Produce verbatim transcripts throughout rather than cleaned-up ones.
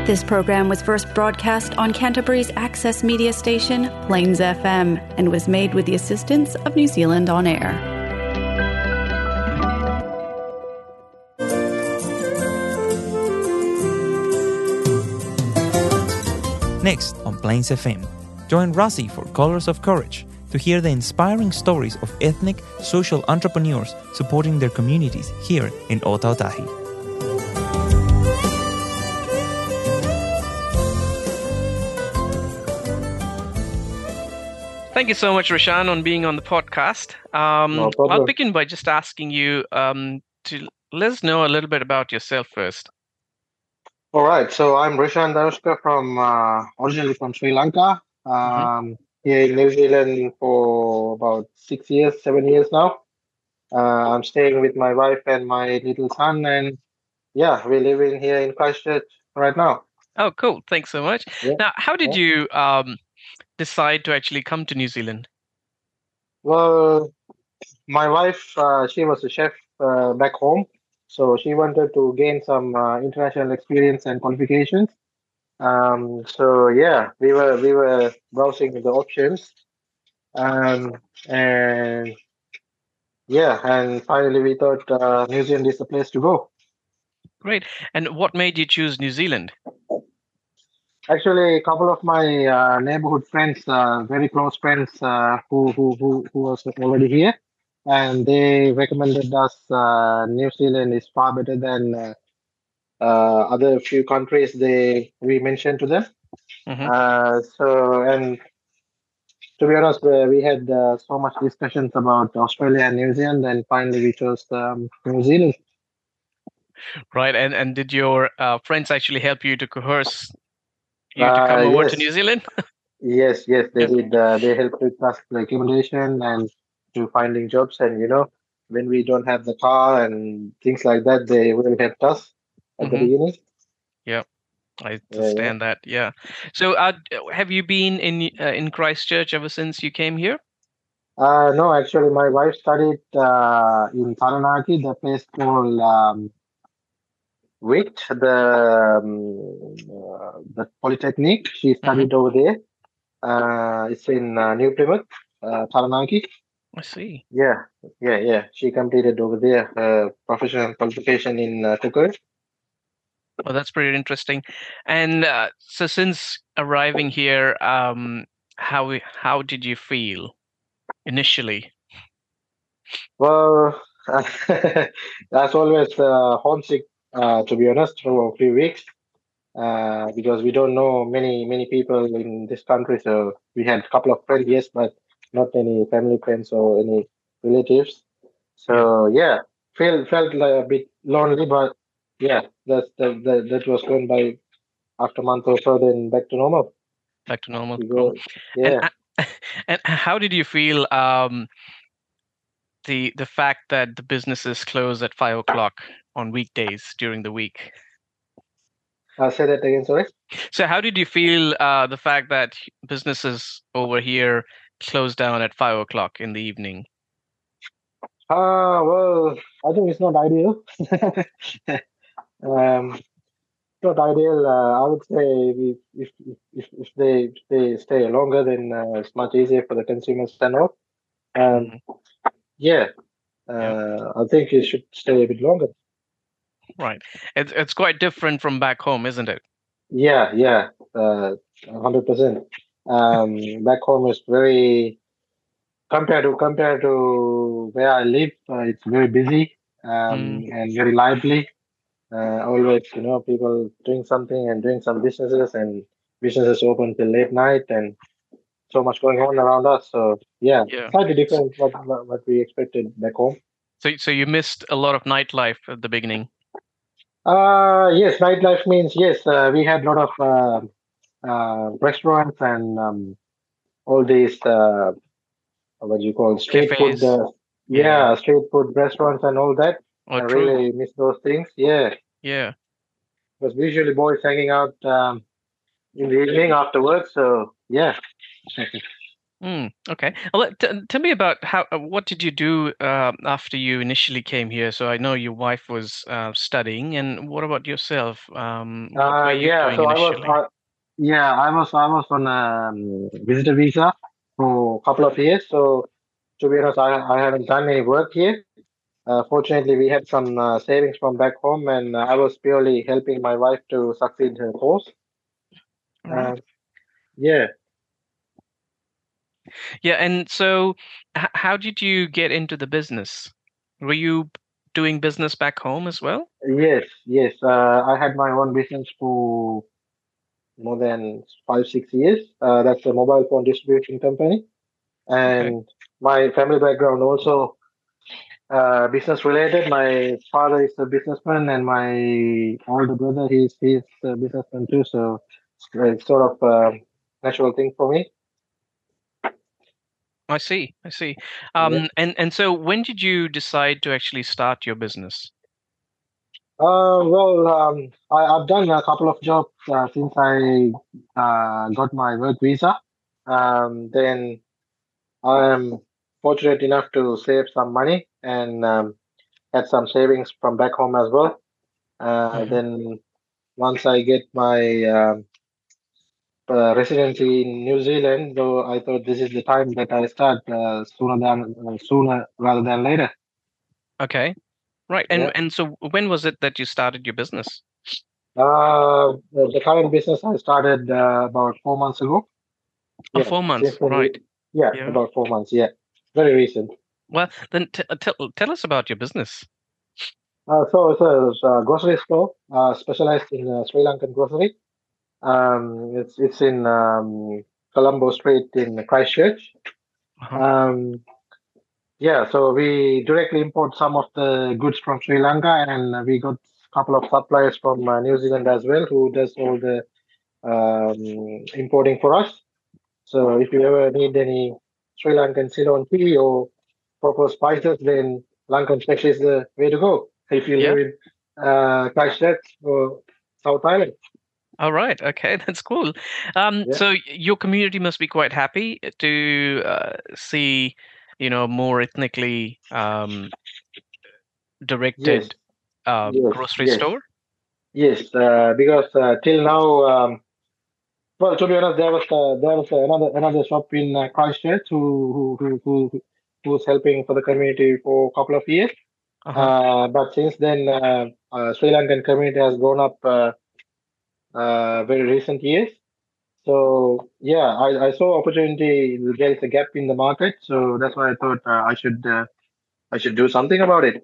This program was first broadcast on Canterbury's access media station, Plains F M, and was made with the assistance of New Zealand On Air. Next on Plains F M, join Rasi for Colors of Courage to hear the inspiring stories of ethnic, social entrepreneurs supporting their communities here in Ōtautahi. Thank you so much, Roshan, on being on the podcast. Um, No problem. I'll begin by just asking you um, to let us know a little bit about yourself first. All right, so I'm Rishan Darushka from uh, originally from Sri Lanka. Um, Here in New Zealand for about six years, seven years now. Uh, I'm staying with my wife and my little son, and yeah, we're living here in Christchurch right now. Oh, cool. Thanks so much. Yeah, Now, how did yeah. you um, decide to actually come to New Zealand? Well, my wife, uh, she was a chef uh, back home, so she wanted to gain some uh, international experience and qualifications. Um, so yeah, we were we were browsing the options, um, and yeah, and finally we thought uh, New Zealand is the place to go. Great. And what made you choose New Zealand? Actually, a couple of my uh, neighborhood friends, uh, very close friends, uh, who who who who was already here, and they recommended us uh, New Zealand is far better than uh, uh, other few countries they we mentioned to them. Mhm. Uh, so and to be honest, uh, we had uh, so much discussions about Australia and New Zealand, and finally we chose um, New Zealand. Right. And and did your uh, friends actually help you to coerce you to Uh, come over to yes, New Zealand? yes, yes, they Yeah. did. Uh, they helped with us the accommodation and to finding jobs, and you know, when we don't have the car and things like that, they really helped us at the Mhm. beginning. Yeah. I Yeah, yeah. understand that. Yeah. So, uh, d- have you been in uh, in Christchurch ever since you came here? Uh, no, actually, my wife studied uh, in Taranaki, the place called um, WIT, the um, uh, the Polytechnic. She Hmm. studied over there. Uh, it's in uh, New Plymouth, uh, Taranaki. I see. Yeah, yeah, yeah. She completed over there her professional qualification in uh, cookery. Well, that's pretty interesting. And uh, so, since arriving here, um, how how did you feel initially? Well, that's always uh, homesick, uh, to be honest, for a few weeks, uh, because we don't know many many people in this country. So we had a couple of friends, yes, but not any family friends or any relatives. Yeah, So yeah, felt felt like a bit lonely, but yeah, that's that that, that was going by after a month or so, then back to normal. back to normal. We Cool. go, And yeah. uh, and how did you feel um, the the fact that the businesses close at five o'clock on weekdays during the week? I'll say that again, sorry. So, how did you feel uh, the fact that businesses over here close down at five o'clock in the evening? Ah, well, I think it's not ideal. um, Not ideal. Uh, I would say if if if, if they if they stay longer, then uh, it's much easier for the consumers to know. Um, Hmm. yeah, Yeah, uh, I think it should stay a bit longer. right. It's it's quite different from back home, isn't it? Yeah, yeah, uh, one hundred percent. Um, back home is very compared to compared to where I live. Uh, it's very busy Mm, um, and very lively. Uh, always, you know, people doing something and doing some businesses and businesses open till late night and so much going on around us. So yeah, yeah. slightly S- different what what what we expected back home. So so you missed a lot of nightlife at the beginning. Uh yes, nightlife means yes. Uh, we had a lot of uh, uh, restaurants and um, all these uh, what do you call street food. Cafes. Uh, Yeah. yeah, street food restaurants and all that. Oh, I true. really miss those things. Yeah, Yeah. because we usually boys hanging out um, in the evening after work. So yeah. Mm, okay. Well, t- tell me about how. Uh, what did you do uh, after you initially came here? So I know your wife was uh, studying, and what about yourself? Um, what were Uh, you yeah, doing so I was, initially? uh, yeah, I was, I was on a um, visitor visa for a couple of years. So to be honest, I, I haven't done any work here. Uh, fortunately, we had some uh, savings from back home, and uh, I was purely helping my wife to succeed her course. All Uh, right. yeah, Yeah, and so h- how did you get into the business? Were you doing business back home as well? yes, yes. Uh, I had my own business for more than five, six years. Uh, that's a mobile phone distribution company, Okay. and my family background also uh, business related. My father is a businessman, and my older brother he's he's a businessman too. So it's sort of a natural thing for me. I see. I see. Yeah. Um, and and so when did you decide to actually start your business? Uh, well, um, I, I've done a couple of jobs uh, since I uh, got my work visa. Um, then I am fortunate enough to save some money and um, had some savings from back home as well. Uh, Hmm. then once I get my um, uh, residency in New Zealand, though I thought this is the time that I start uh, sooner than uh, sooner rather than later. Okay. Right. Yeah. And and so when was it that you started your business? Uh, the the current business I started uh, about four months ago. Oh, Yeah, four since months. then, we, Right. yeah, Yeah. about four months. Yeah, very recent. Well, then t- uh, tell tell us about your business. Uh, so it's a, it's a grocery store uh, specialized in uh, Sri Lankan grocery. Um, it's it's in um, Colombo Street in Christchurch. Uh-huh. Um, yeah, so we directly import some of the goods from Sri Lanka, and we got a couple of suppliers from uh, New Zealand as well, who does all the um, importing for us. So if you ever need any Sri Lankan Ceylon tea or proper spices, then Lankan Fresh is the way to go. If you Yeah. live in uh, Christchurch or South Island. All right. Okay, that's cool. Um, Yeah. so y- your community must be quite happy to uh, see, you know, more ethnically um, Yes. directed uh, Yes. grocery Yes. store. Yes. Uh, because uh, till now, um, well, to be honest, there was uh, there was another another shop in uh, Christchurch who who who who who was helping for the community for a couple of years. Uh-huh. Uh, but since then, uh, uh, Sri Lankan community has grown up uh, uh, very recent years. So yeah, I, I saw opportunity. There is a gap in the market, so that's why I thought uh, I should uh, I should do something about it.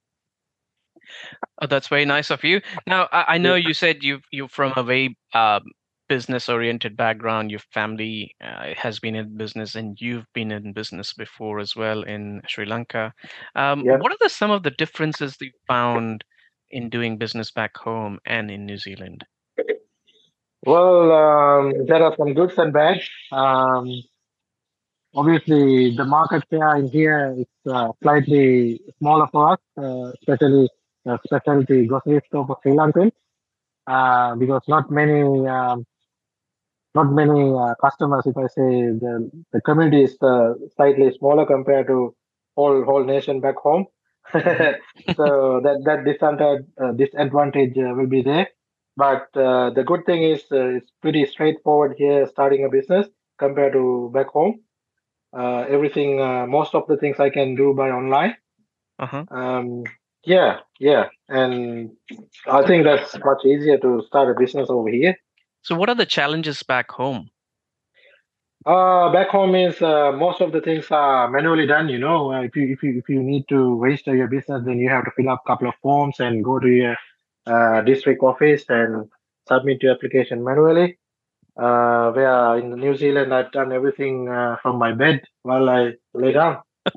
Oh, that's very nice of you. Now, I, I Yeah. know you said you you're from a very um, business-oriented background. Your family uh, has been in business, and you've been in business before as well in Sri Lanka. Um, Yeah. what are the some of the differences that you found in doing business back home and in New Zealand? Well, um, there are some goods and bads. Um, obviously, the market share in here is uh, slightly smaller for us, uh, especially uh, specialty grocery store for Sri Lankan, uh, because not many um, not many uh, customers. If I say the the community is uh, slightly smaller compared to whole whole nation back home, Hmm. so that that disadvantage uh, disadvantage uh, will be there. But uh, the good thing is uh, it's pretty straightforward here starting a business compared to back home. Uh, everything, uh, most of the things I can do by online. Uh-huh. Um, yeah, yeah, and I think that's much easier to start a business over here. So, what are the challenges back home? Uh, back home is uh, most of the things are manually done. You know, uh, if you if you if you need to register your business, then you have to fill up a couple of forms and go to your uh, district office and submit your application manually. Uh, where in New Zealand, I've done everything uh, from my bed while I lay down.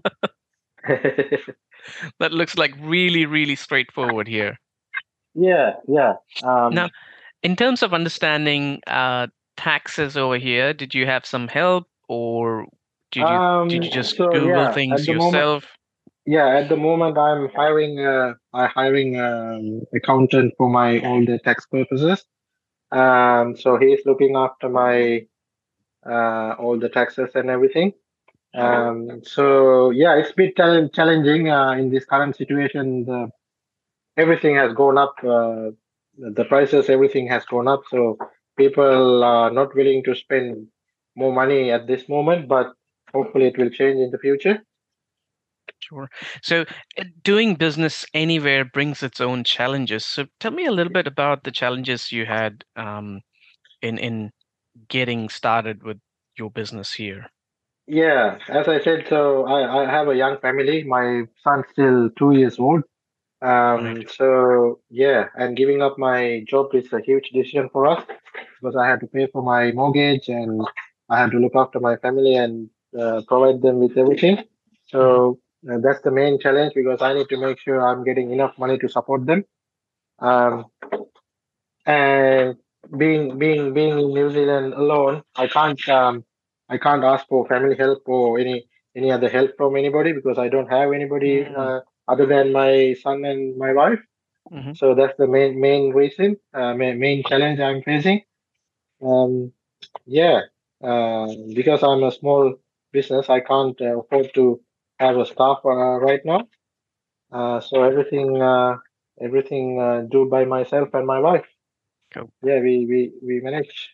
That looks like really, really straightforward here. Yeah, yeah. Um, Now, in terms of understanding uh, taxes over here, did you have some help, or did you did you um, just so Google yeah, at things the moment, yourself? yeah, at the moment, I'm hiring uh, I hiring um, accountant for my all the tax purposes. Um, so he's looking after my uh, all the taxes and everything. Um, so yeah, it's been chal- challenging uh, in this current situation. The, everything has gone up. Uh, the prices, everything has gone up. So people are not willing to spend more money at this moment, but hopefully it will change in the future. Sure. So, uh, doing business anywhere brings its own challenges. So, tell me a little bit about the challenges you had um, in in getting started with your business here. Yeah, as I said, so I, I have a young family. My son's still two years old. Right. Um, so yeah, and giving up my job is a huge decision for us because I had to pay for my mortgage and I had to look after my family and uh, provide them with everything. Hmm. So uh, that's the main challenge because I need to make sure I'm getting enough money to support them. Um, and being being being in New Zealand alone, I can't um, I can't ask for family help or any any other help from anybody because I don't have anybody Mm. uh, other than my son and my wife. Hmm. So that's the main main reason, uh, main, main challenge I'm facing. Um, yeah, uh, because I'm a small business, I can't uh, afford to have a staff uh, right now. Uh, so everything uh, everything uh, do by myself and my wife. Cool. Yeah, we we we manage.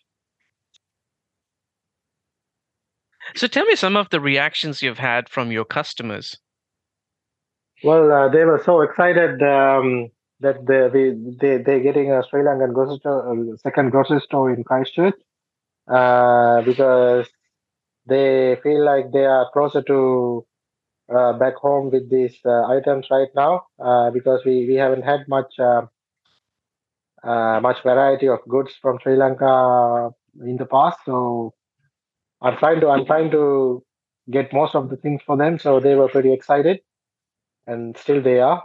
So, tell me some of the reactions you've had from your customers. Well, uh, they were so excited um, that they they they they're getting a Sri Lankan grocery store, uh, second grocery store in Christchurch uh, because they feel like they are closer to uh, back home with these uh, items right now uh, because we, we haven't had much uh, uh, much variety of goods from Sri Lanka in the past. So I'm trying to I'm trying to get most of the things for them. So they were pretty excited, and still they are.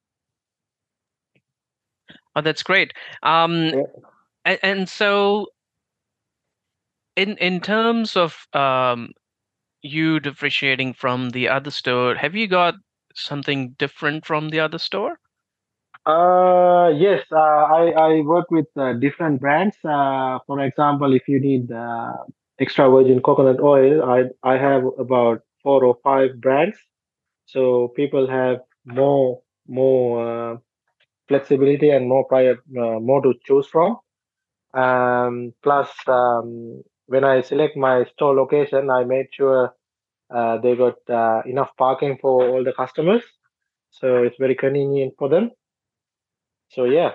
Oh, that's great. Um, Yeah. and, and so, in in terms of um, you differentiating from the other store, have you got something different from the other store? Uh, yes, uh, I, I work with uh, different brands. Uh, for example, if you need uh, extra virgin coconut oil, I, I have about four or five brands. So people have more more uh, flexibility and more prior, uh, more to choose from. Um, plus, um, when I select my store location, I made sure uh, they got uh, enough parking for all the customers. So it's very convenient for them. So yeah.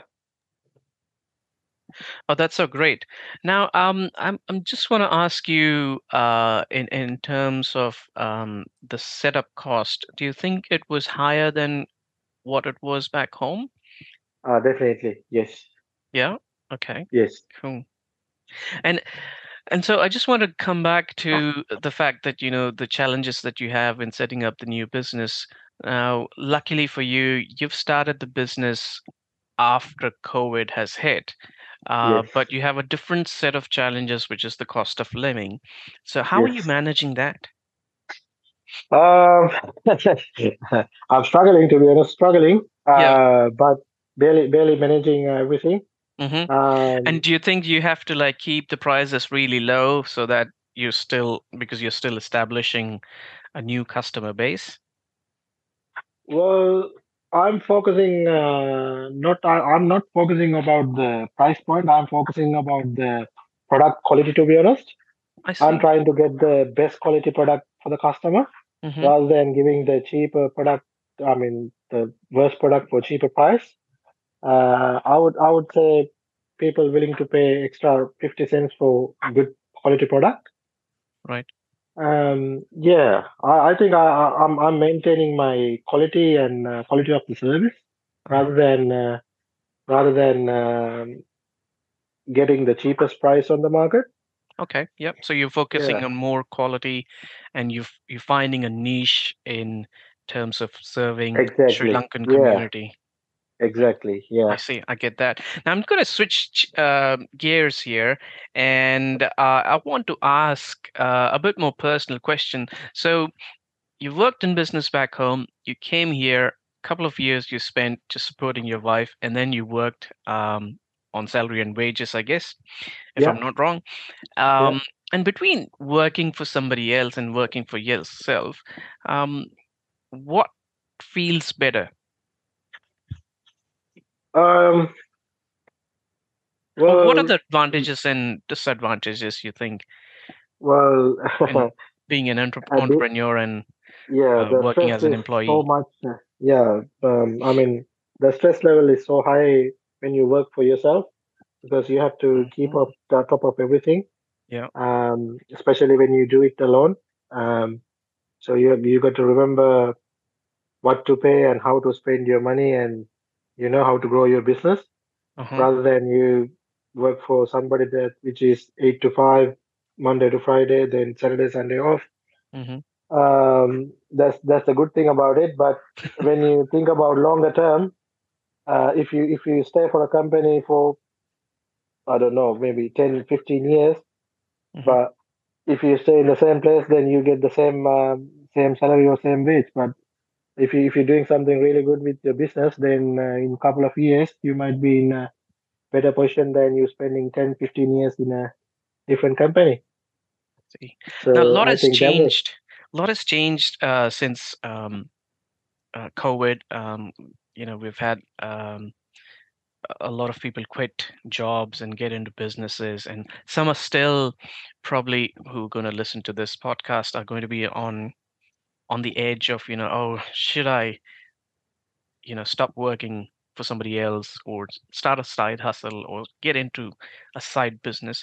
Oh, that's so great. Now, um, I'm I'm just want to ask you, uh, in in terms of um, the setup cost, do you think it was higher than what it was back home? Uh, definitely. Yes. Yeah. Okay. Yes. Cool. And and so I just want to come back to the fact that, you know, the challenges that you have in setting up the new business. Now, luckily for you, you've started the business after COVID has hit. Uh, Yes. but you have a different set of challenges, which is the cost of living. So, how are Yes. you managing that? Um, I'm struggling to be honest, struggling, Yeah. uh, but barely, barely managing uh, everything. Hmm. And Um, do you think you have to like keep the prices really low so that you're still, because you're still establishing a new customer base? well, I'm focusing, uh, not, I, I'm not focusing about the price point. I'm focusing about the product quality, to be honest. I I'm see. trying to get the best quality product for the customer Hmm. rather than giving the cheaper product, I mean, the worst product for cheaper price. Uh, I would I would say people willing to pay extra fifty cents for good quality product. Right. Um, yeah, I, I think I, I- I'm I'm maintaining my quality and uh, quality of the service Uh-huh. rather than uh, rather than um, getting the cheapest price on the market. Okay. Yep. So you're focusing Yeah, on more quality, and you you're finding a niche in terms of serving Sri exactly. Lankan Yeah, community. exactly. I Yeah, see. I get that. Now I'm going to switch uh, gears here, and uh, I want to ask uh, a bit more personal question. So you worked in business back home. You came here. A couple of years you spent just supporting your wife, and then you worked um, on salary and wages, I guess, if I'm yeah, not wrong. yeah. Um, and between working for somebody else and working for yourself, um, what feels better? Um, Or what are well, the advantages and disadvantages you think well, in being an entre- a bit, entrepreneur and yeah, uh, the working stress as an is so employee? much. uh, Yeah, um, I mean, the stress level is so high when you work for yourself because you have to keep Mhm. up the top of everything, Yeah. um, especially when you do it alone. Um, so you you got to remember what to pay and how to spend your money, and you know how to grow your business Uh-huh. rather than you work for somebody that which is eight to five, Monday to Friday, then Saturday, Sunday off. Hmm. Um, that's that's the good thing about it. But when you think about longer term, uh, if you if you stay for a company for, I don't know, maybe ten, fifteen years, Hmm. but if you stay in the same place, then you get the same um same salary or same wage. But if you if you're doing something really good with your business, then uh, in a couple of years you might be in a better position than you spending ten, fifteen years in a different company. See, now a So lot I has think that way. changed. A lot has changed uh, since um, uh, COVID. Um, you know, we've had um, a lot of people quit jobs and get into businesses, and some are still probably who are going to listen to this podcast are going to be on on the edge of, you know, oh, should I, you know, stop working for somebody else or start a side hustle or get into a side business.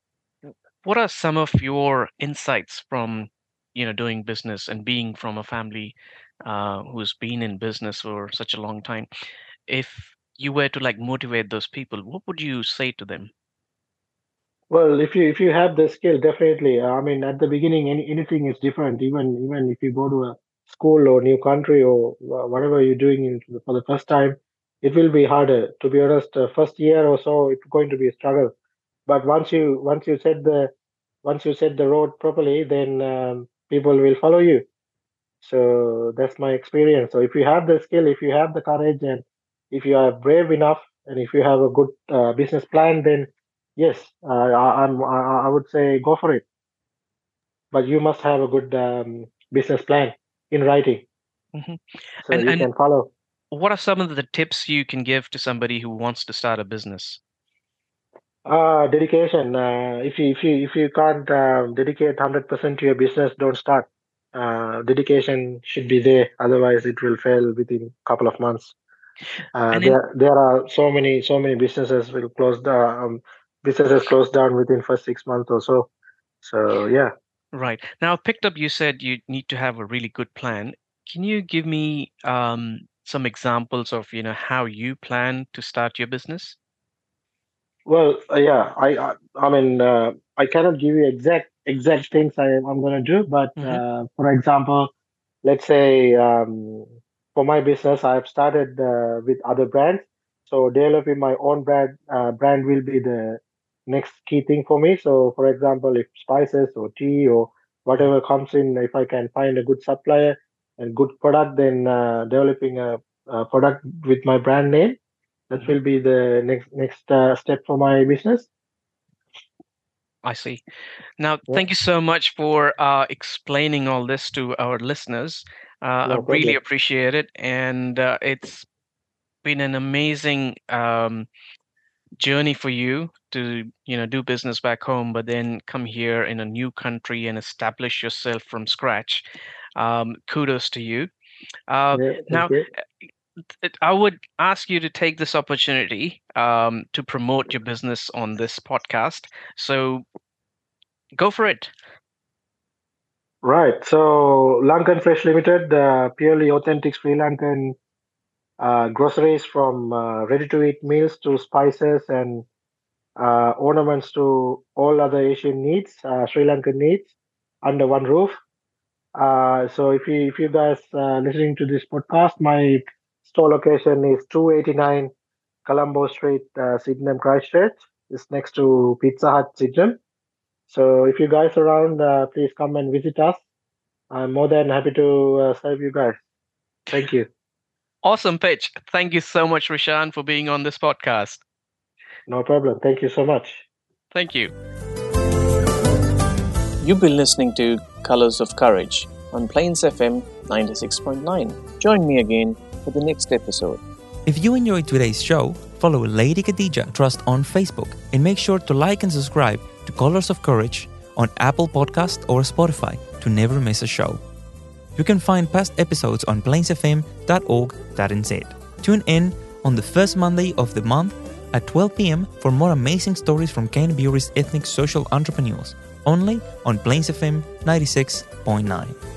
What are some of your insights from, you know, doing business and being from a family uh, who's been in business for such a long time? If you were to like motivate those people, what would you say to them? Well, if you if you have the skill, definitely. uh, I mean, at the beginning, any, anything is different. Even even if you go to a school or new country or wha- whatever you're doing in, for the first time, it will be harder. To be honest, uh, first year or so, it's going to be a struggle. But once you once you set the once you set the road properly, then um, people will follow you. So that's my experience. So if you have the skill, if you have the courage, and if you are brave enough, and if you have a good uh, business plan, then yes, uh, I, I'm, I, I would say go for it. But you must have a good um, business plan in writing, Hmm. so And you and can follow. what are some of the tips you can give to somebody who wants to start a business? Uh, dedication. Uh, if you if you if you can't uh, dedicate hundred percent to your business, don't start. Uh, dedication should be there. Otherwise, it will fail within couple of months. Uh, And in there there are so many so many businesses will close down. Um, businesses close down within first six months or so. So yeah. right now, I picked up you said you need to have a really good plan. Can you give me um, some examples of, you know, how you plan to start your business? Well, uh, yeah. I I, I mean uh, I cannot give you exact exact things I I'm gonna do, but Hmm. uh, for example, let's say um, for my business, I've started uh, with other brands. So developing my own brand uh, brand will be the next key thing for me. So for example, if spices or tea or whatever comes in, if I can find a good supplier and good product, then uh, developing a, a product with my brand name, that Hmm. will be the next next uh, step for my business. I see. Now, Yeah, thank you so much for uh, explaining all this to our listeners. Uh, I no really problem. appreciate it, and uh, it's been an amazing um, journey for you to, you know, do business back home, but then come here in a new country and establish yourself from scratch. Um, kudos to you. Uh, Yeah, thank now, you. it- I would ask you to take this opportunity um, to promote your business on this podcast. So go for it. Right. So Lankan Fresh Limited, uh, purely authentic Sri Lankan uh, groceries from uh, ready-to-eat meals to spices and uh, ornaments to all other Asian needs, uh, Sri Lankan needs, under one roof. Uh, so if you if you guys uh, listening to this podcast, my store location is two eighty-nine Colombo Street, uh, Sydenham, Christchurch. It's next to Pizza Hut, Sydenham. So if you guys are around, uh, please come and visit us. I'm more than happy to uh, serve you guys. Thank you. Awesome pitch. Thank you so much, Rishan, for being on this podcast. No problem. Thank you so much. Thank you. You've been listening to Colors of Courage on Plains F M ninety-six point nine. Join me again for the next episode. If you enjoyed today's show, follow Lady Khadija Trust on Facebook and make sure to like and subscribe to Colors of Courage on Apple Podcast or Spotify to never miss a show. You can find past episodes on plains f m dot org dot n z. Tune in on the first Monday of the month at twelve p.m. for more amazing stories from Canterbury's ethnic social entrepreneurs, only on Plains F M ninety-six point nine.